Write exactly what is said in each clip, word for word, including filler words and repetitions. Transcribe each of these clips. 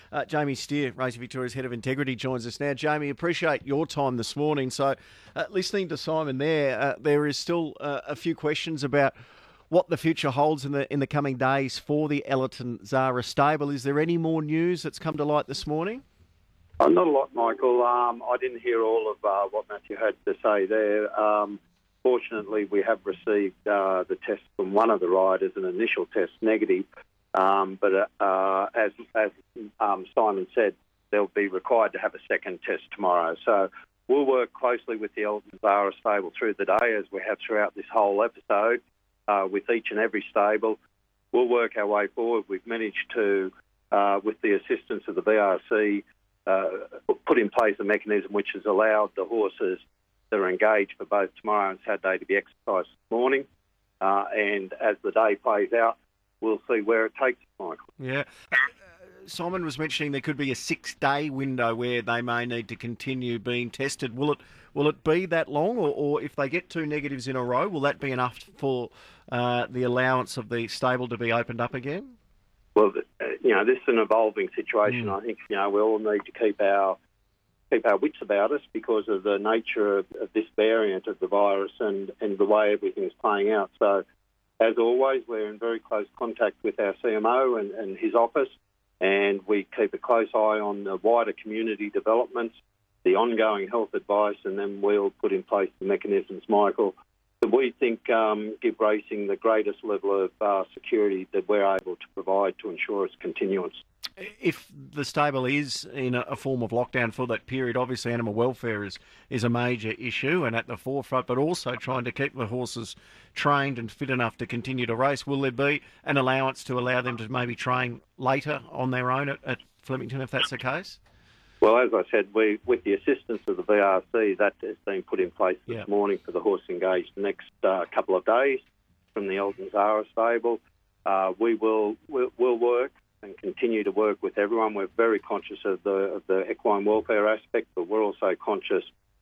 Uh, Jamie Steer, Racing Victoria's Head of Integrity, joins us now. Jamie, appreciate your time this morning. So, uh, listening to Simon there, uh, there is still uh, a few questions about what the future holds in the in the coming days for the Ellerton Zara stable. Is there any more news that's come to light this morning? Uh, not a lot, Michael. Um, I didn't hear all of uh, what Matthew had to say there. Um, fortunately, we have received uh, the test from one of the riders, an initial test negative. Um, but uh, uh, as, as um, Simon said, they'll be required to have a second test tomorrow. So we'll work closely with the Ellerton Zara stable through the day, as we have throughout this whole episode, uh, with each and every stable. We'll work our way forward. We've managed to, uh, with the assistance of the B R C, uh, put in place a mechanism which has allowed the horses that are engaged for both tomorrow and Saturday to be exercised this morning. Uh, and as the day plays out, we'll see where it takes us, Michael. Yeah. Uh, Simon was mentioning there could be a six-day window where they may need to continue being tested. Will it will it be that long, or, or if they get two negatives in a row, will that be enough for uh, the allowance of the stable to be opened up again? Well, you know, this is an evolving situation. Mm. I think, you know, we all need to keep our keep our wits about us because of the nature of, of this variant of the virus and, and the way everything is playing out. So, as always, we're in very close contact with our C M O and, and his office, and we keep a close eye on the wider community developments, the ongoing health advice, and then we'll put in place the mechanisms, Michael, that we think um, give racing the greatest level of uh, security that we're able to provide to ensure its continuance. If the stable is in a form of lockdown for that period, obviously animal welfare is, is a major issue and at the forefront, but also trying to keep the horses trained and fit enough to continue to race. Will there be an allowance to allow them to maybe train later on their own at, at Flemington, if that's the case? Well, as I said, we, with the assistance of the V R C, that has been put in place this yeah. morning for the horse engaged the next uh, couple of days from the Ellerton Zara stable. Uh, we will we'll, we'll work and continue to work with everyone. We're very conscious of the, of the equine welfare aspect, but we're also conscious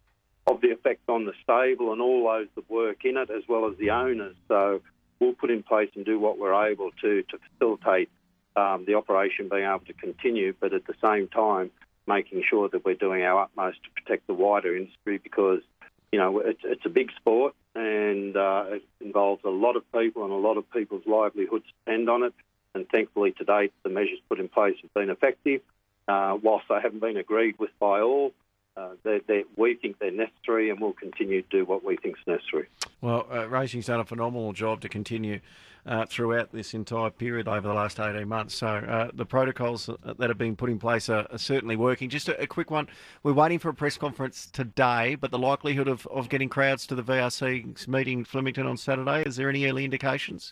of the effect on the stable and all those that work in it, as well as the owners. So we'll put in place and do what we're able to to facilitate um, the operation being able to continue, but at the same time making sure that we're doing our utmost to protect the wider industry because, you know, it's, it's a big sport and uh, it involves a lot of people and a lot of people's livelihoods depend on it. And thankfully, to date, the measures put in place have been effective. Uh, whilst they haven't been agreed with by all, uh, they're, they're, we think they're necessary and we'll continue to do what we think is necessary. Well, uh, racing's done a phenomenal job to continue uh, throughout this entire period over the last eighteen months. So uh, the protocols that have been put in place are, are certainly working. Just a, a quick one. We're waiting for a press conference today, but the likelihood of, of getting crowds to the V R C's meeting in Flemington on Saturday, is there any early indications?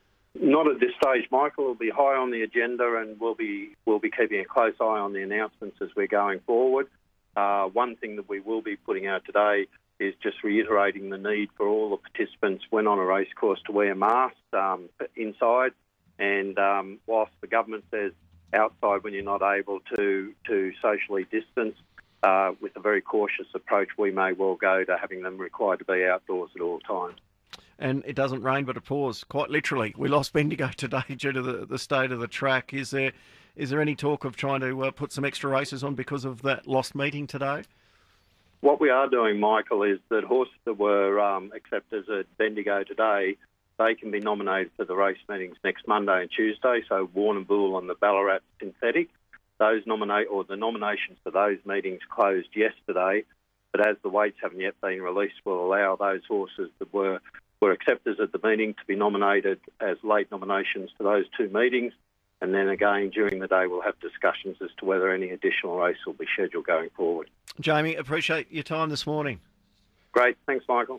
Not at this stage, Michael. It'll be high on the agenda, and we'll be we'll be keeping a close eye on the announcements as we're going forward. Uh, one thing that we will be putting out today is just reiterating the need for all the participants when on a racecourse to wear masks um, inside. And um, whilst the government says outside when you're not able to to socially distance, uh, with a very cautious approach, we may well go to having them required to be outdoors at all times. And it doesn't rain but it pours, quite literally. We lost Bendigo today due to the, the state of the track. Is there is there any talk of trying to uh, put some extra races on because of that lost meeting today? What we are doing, Michael, is that horses that were um, accepted at Bendigo today, they can be nominated for the race meetings next Monday and Tuesday. So Warrnambool on the Ballarat synthetic, those nominate or the nominations for those meetings closed yesterday. But as the weights haven't yet been released, we'll allow those horses that were were accepted at the meeting to be nominated as late nominations to those two meetings. And then again, during the day, we'll have discussions as to whether any additional race will be scheduled going forward. Jamie, appreciate your time this morning. Great. Thanks, Michael.